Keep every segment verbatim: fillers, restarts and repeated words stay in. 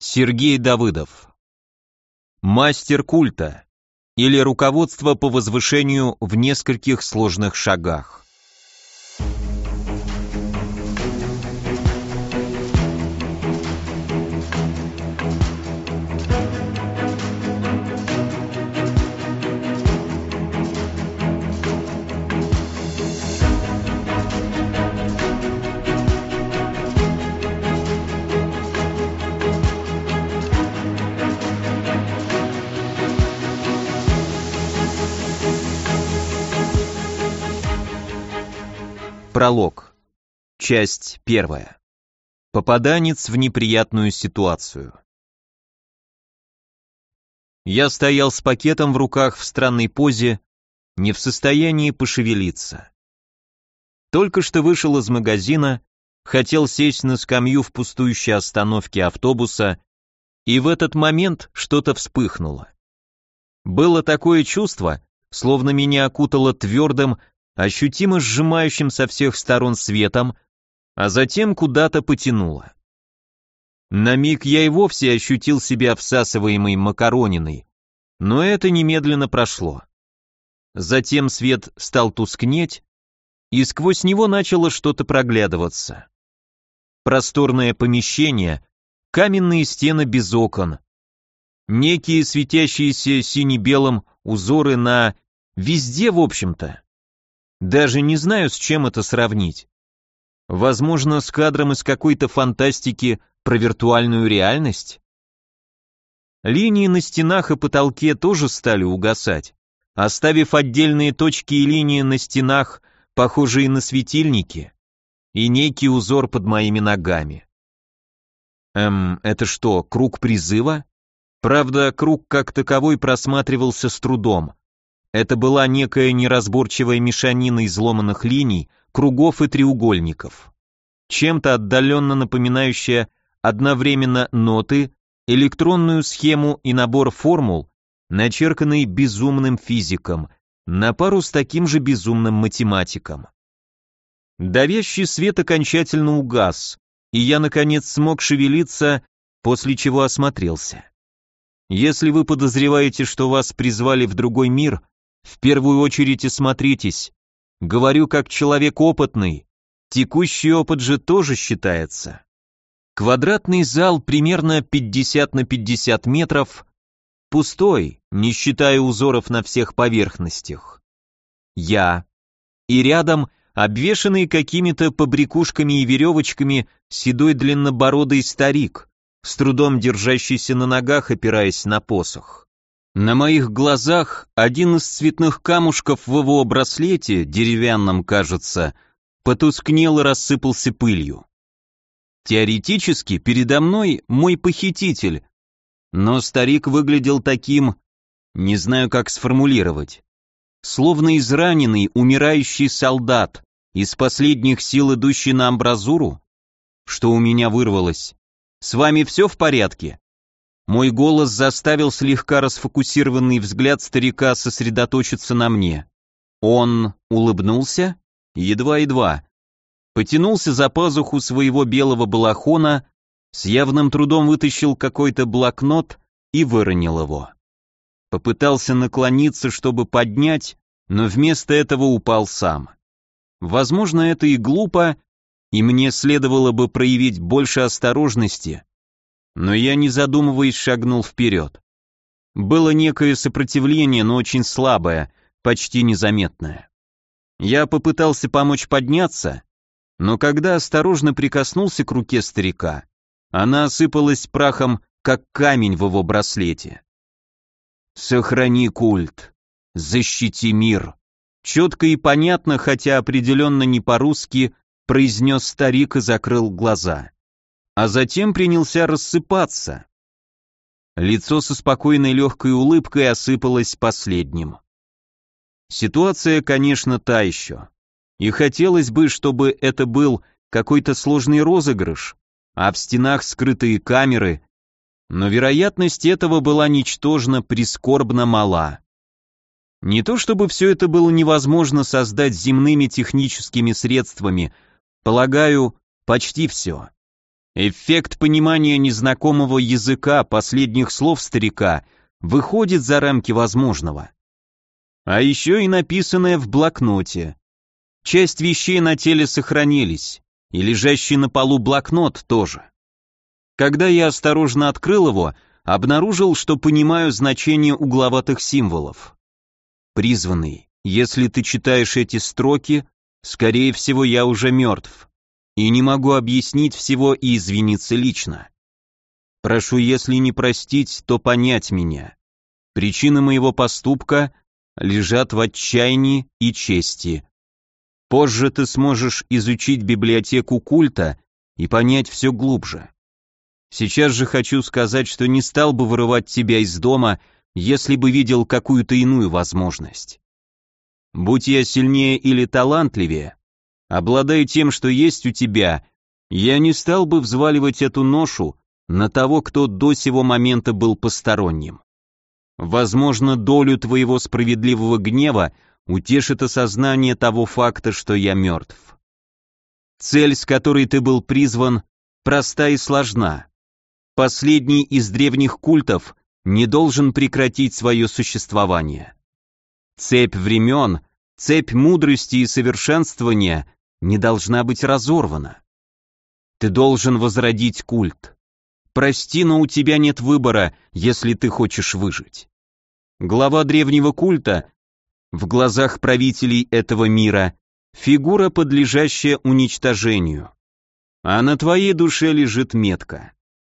Сергей Давыдов. Мастер культа или руководство по возвышению в нескольких сложных шагах. Пролог. Часть первая. Попаданец в неприятную ситуацию. Я стоял с пакетом в руках в странной позе, не в состоянии пошевелиться. Только что вышел из магазина, хотел сесть на скамью в пустующей остановке автобуса, и в этот момент что-то вспыхнуло. Было такое чувство, словно меня окутало твердым, ощутимо сжимающим со всех сторон светом, а затем куда-то потянуло. На миг я и вовсе ощутил себя всасываемой макарониной, но это немедленно прошло. Затем свет стал тускнеть, и сквозь него начало что-то проглядываться. Просторное помещение, каменные стены без окон, некие светящиеся сине-белым узоры на... везде, в общем-то. Даже не знаю, с чем это сравнить. Возможно, с кадром из какой-то фантастики про виртуальную реальность? Линии на стенах и потолке тоже стали угасать, оставив отдельные точки и линии на стенах, похожие на светильники, и некий узор под моими ногами. Эм, это что, круг призыва? Правда, круг как таковой просматривался с трудом. Это была некая неразборчивая мешанина изломанных линий, кругов и треугольников. Чем-то отдаленно напоминающая одновременно ноты, электронную схему и набор формул, начерканный безумным физиком, на пару с таким же безумным математиком. Давящий свет окончательно угас, и я, наконец, смог шевелиться, после чего осмотрелся. Если вы подозреваете, что вас призвали в другой мир, в первую очередь осмотритесь. Говорю как человек опытный. Текущий опыт же тоже считается. Квадратный зал примерно пятьдесят на пятьдесят метров, пустой, не считая узоров на всех поверхностях. Я. И рядом, обвешанный какими-то побрякушками и веревочками, седой длиннобородый старик, с трудом держащийся на ногах, опираясь на посох. На моих глазах один из цветных камушков в его браслете, деревянном, кажется, потускнел и рассыпался пылью. Теоретически передо мной мой похититель, но старик выглядел таким, не знаю как сформулировать, словно израненный, умирающий солдат, из последних сил идущий на амбразуру, что у меня вырвалось. «С вами все в порядке?» Мой голос заставил слегка расфокусированный взгляд старика сосредоточиться на мне. Он улыбнулся, едва-едва, потянулся за пазуху своего белого балахона, с явным трудом вытащил какой-то блокнот и выронил его. Попытался наклониться, чтобы поднять, но вместо этого упал сам. Возможно, это и глупо, и мне следовало бы проявить больше осторожности, но я, не задумываясь, шагнул вперед. Было некое сопротивление, но очень слабое, почти незаметное. Я попытался помочь подняться, но когда осторожно прикоснулся к руке старика, она осыпалась прахом, как камень в его браслете. «Сохрани культ, защити мир», четко и понятно, хотя определенно не по-русски, произнес старик и закрыл глаза. А затем принялся рассыпаться. Лицо со спокойной легкой улыбкой осыпалось последним. Ситуация, конечно, та еще. И хотелось бы, чтобы это был какой-то сложный розыгрыш, а в стенах скрытые камеры, но вероятность этого была ничтожно прискорбно мала. Не то чтобы все это было невозможно создать земными техническими средствами, полагаю, почти все. Эффект понимания незнакомого языка последних слов старика выходит за рамки возможного. А еще и написанное в блокноте. Часть вещей на теле сохранились, и лежащий на полу блокнот тоже. Когда я осторожно открыл его, обнаружил, что понимаю значение угловатых символов. Призванный, если ты читаешь эти строки, скорее всего, я уже мертв, и не могу объяснить всего и извиниться лично. Прошу, если не простить, то понять меня. Причины моего поступка лежат в отчаянии и чести. Позже ты сможешь изучить библиотеку культа и понять все глубже. Сейчас же хочу сказать, что не стал бы вырывать тебя из дома, если бы видел какую-то иную возможность. Будь я сильнее или талантливее, обладая тем, что есть у тебя, я не стал бы взваливать эту ношу на того, кто до сего момента был посторонним. Возможно, долю твоего справедливого гнева утешит осознание того факта, что я мертв. Цель, с которой ты был призван, проста и сложна. Последний из древних культов не должен прекратить свое существование. Цепь времен, цепь мудрости и совершенствования не должна быть разорвана. Ты должен возродить культ. Прости, но у тебя нет выбора, если ты хочешь выжить. Глава древнего культа в глазах правителей этого мира фигура, подлежащая уничтожению. А на твоей душе лежит метка.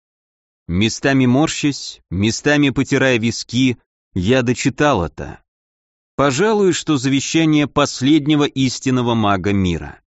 Местами морщась, местами потирая виски, я дочитал это. Пожалуй, что завещание последнего истинного мага мира.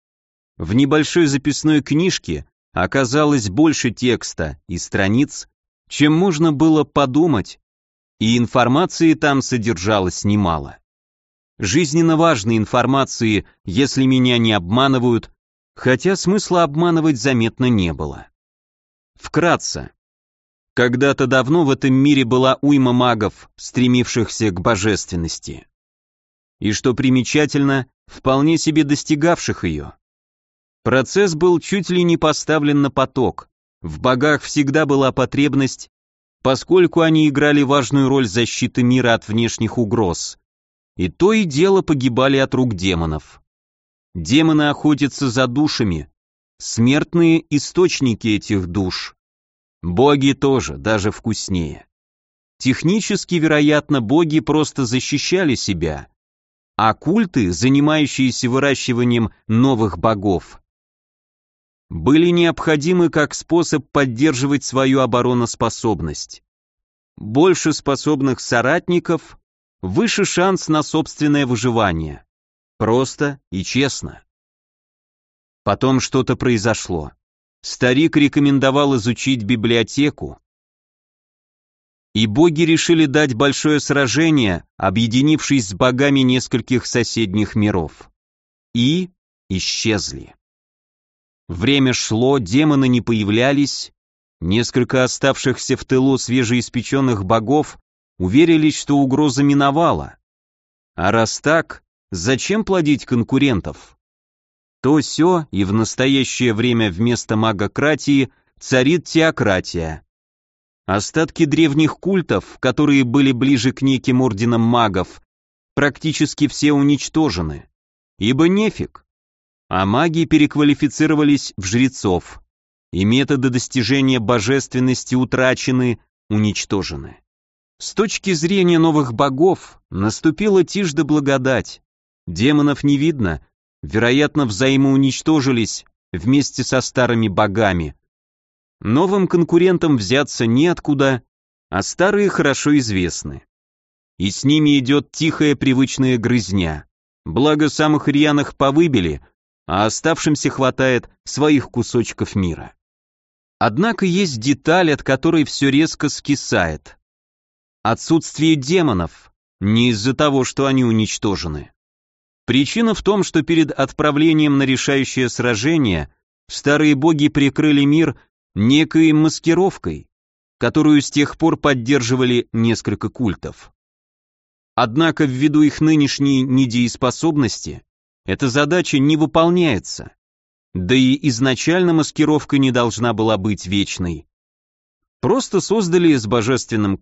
В небольшой записной книжке оказалось больше текста и страниц, чем можно было подумать, и информации там содержалось немало. Жизненно важной информации, если меня не обманывают, хотя смысла обманывать заметно не было. Вкратце. Когда-то давно в этом мире была уйма магов, стремившихся к божественности. И что примечательно, вполне себе достигавших ее. Процесс был чуть ли не поставлен на поток. В богах всегда была потребность, поскольку они играли важную роль защиты мира от внешних угроз. И то и дело погибали от рук демонов. Демоны охотятся за душами, смертные источники этих душ. Боги тоже, даже вкуснее. Технически, вероятно, боги просто защищали себя, а культы, занимающиеся выращиванием новых богов, были необходимы как способ поддерживать свою обороноспособность. Больше способных соратников, выше шанс на собственное выживание. Просто и честно. Потом что-то произошло. Старик рекомендовал изучить библиотеку, и боги решили дать большое сражение, объединившись с богами нескольких соседних миров. И исчезли. Время шло, демоны не появлялись, несколько оставшихся в тылу свежеиспеченных богов уверились, что угроза миновала. А раз так, зачем плодить конкурентов? То сё, и в настоящее время вместо магократии царит теократия. Остатки древних культов, которые были ближе к неким орденам магов, практически все уничтожены, ибо нефиг. А маги переквалифицировались в жрецов, и методы достижения божественности утрачены, уничтожены. С точки зрения новых богов наступила тишь да благодать. Демонов не видно, вероятно, взаимоуничтожились вместе со старыми богами. Новым конкурентам взяться неоткуда, а старые хорошо известны. И с ними идет тихая привычная грызня. Благо самых рьяных повыбили, а оставшимся хватает своих кусочков мира. Однако есть деталь, от которой все резко скисает. Отсутствие демонов, не из-за того, что они уничтожены. Причина в том, что перед отправлением на решающее сражение старые боги прикрыли мир некой маскировкой, которую с тех пор поддерживали несколько культов. Однако ввиду их нынешней недееспособности, эта задача не выполняется. Да и изначально маскировка не должна была быть вечной. Просто создали с божественным